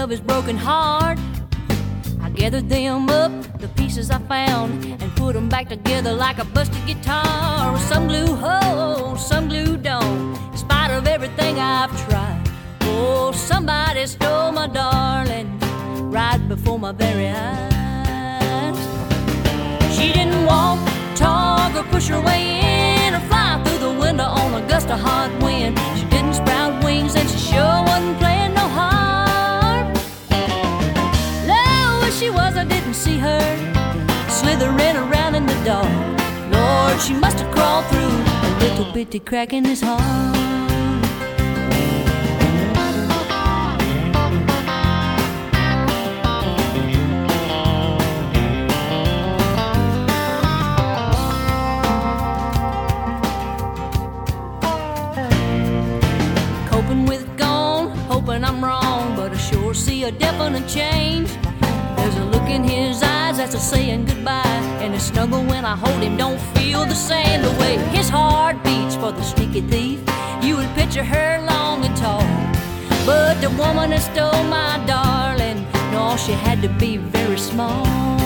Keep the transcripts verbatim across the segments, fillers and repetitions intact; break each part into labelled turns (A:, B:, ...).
A: of his broken heart. I gathered them up, the pieces I found, and put them back together like a busted guitar. Some glue hold, some glue don't, in spite of everything I've tried. Oh, somebody stole my darling right before my very eyes. She didn't walk, talk, or push her way in, or fly through the window on a gust of hot wind. She didn't sprout wings, and she sure wasn't playing no harp. Low as she was, I didn't see her slithering around in the dark. Lord, she must have crawled through a little bitty crack in his heart. I'm wrong, but I sure see a definite change. There's a look in his eyes that's a saying goodbye, and a snuggle when I hold him don't feel the same. The way his heart beats for the sneaky thief, you would picture her long and tall. But the woman that stole my darling, no, she had to be very small.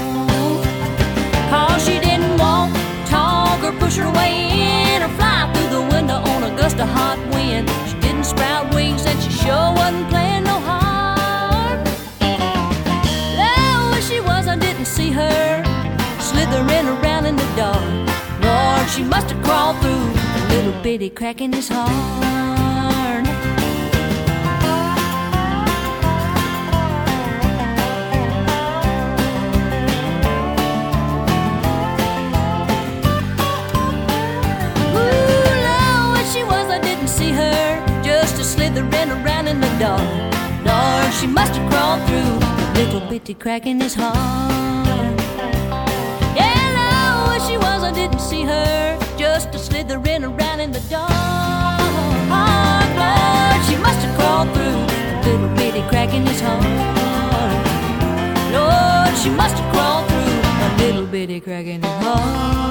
A: Cause she didn't walk, talk, or push her way in, or fly through the window on a gust of hot wind. She didn't sprout wings, and she sure wasn't playing no harp. Low as she was, I didn't see her slithering around in the dark. Lord, she must have crawled through a little bitty crack in his heart. Ooh, low as she was, I didn't see her just a slithering around in the dark. Lord, she must have crawled through a little bitty crack in his heart. Yeah, low as she was, I didn't see her just a slithering around in the dark. Lord, she must have crawled through a little bitty crack in his heart. Lord, she must have crawled through a little bitty crack in his heart.